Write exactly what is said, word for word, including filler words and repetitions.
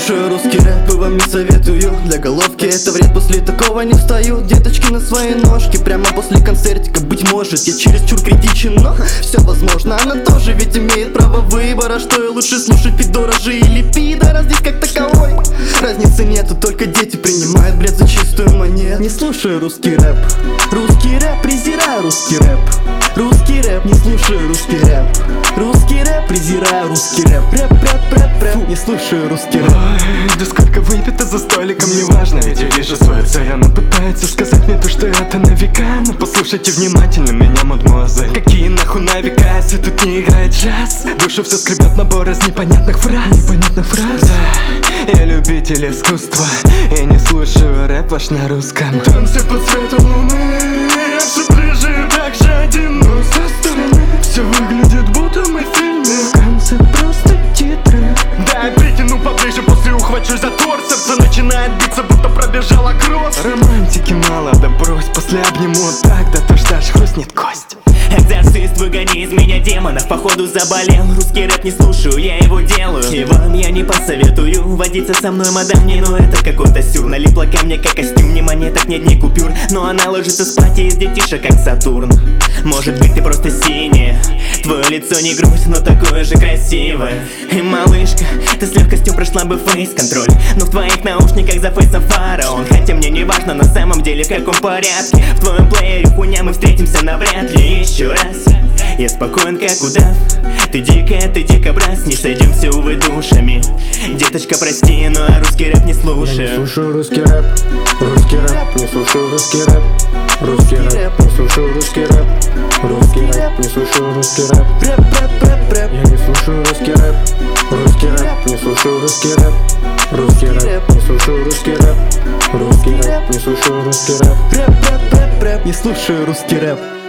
слушаю русский рэп и вам не советую. Для головки это вред, после такого не встаю. Деточки на свои ножки, прямо после концертика. Быть может, я чересчур критичен, но все возможно. Она тоже ведь имеет право выбора. Что и лучше слушать, пидора же или пидора. Здесь как таковой разницы нету, только дети принимают бред за чистую монету. Не слушаю русский рэп. Русский рэп, презираю русский рэп. Русский рэп, не слушаю русский рэп. Русский рэп, презираю русский рэп. Рэп, рэп, рэп, рэп, не слушаю русский рэп. Ой, да сколько выпито за столиком, неважно, ведь я вижу свою цель. Она пытается сказать мне то, что это на века. Но послушайте внимательно меня, мадемуазель. Какие нахуй на века, если тут не играет джаз? Душу все скребет набор из непонятных фраз. Непонятных фраз? Да, я любитель искусства и не слушаю рэп ваш на русском. Танцы под светом луны, я все ближе и так же один, но со стороны все выглядит будто мы в фильме. В конце просто титры. Да, я притяну поближе, после ухвачусь за торс. Сердце начинает биться, будто пробежала кросс. Романтики мало, да брось, после обниму так, да ты ждешь, хрустнет кость. Экзорцист, выгони из меня демонов, походу заболел. Русский рэп не слушаю, я его делаю. И вам я не посоветую водиться со мной, мадам, не, ну это какой-то сюр. Налипла ко мне как костюм, ни монеток, нет, ни купюр. Но она ложится спать и из детишек, как Сатурн. Может быть ты просто синяя, твое лицо не грусть, но такое же красивое. И малышка, ты с легкостью прошла бы фейс-контроль, но в твоих наушниках за фейсом фараон. Хотя мне не важно на самом деле в каком порядке. В твоем плеере хуйня, мы встретимся навряд ли еще раз. Я спокоен как удав, ты дикая, ты дикобраз. Не сойдемся, увы, душами. Деточка, прости, но я русский рэп не слушаю. Я не слушаю русский рэп. Русский рэп, не слушаю русский рэп. Русский рэп, не слушаю русский рэп. Русский рэп, не слушаю русский рэп. Рэп, рэп, рэп, рэп. Я не слушаю русский рэп. Русский рэп, не слушаю русский рэп. Русский рэп, не слушаю русский рэп. Русский рэп, не слушаю русский рэп. Рэп, рэп, рэп, рэп, не слушаю русский рэп.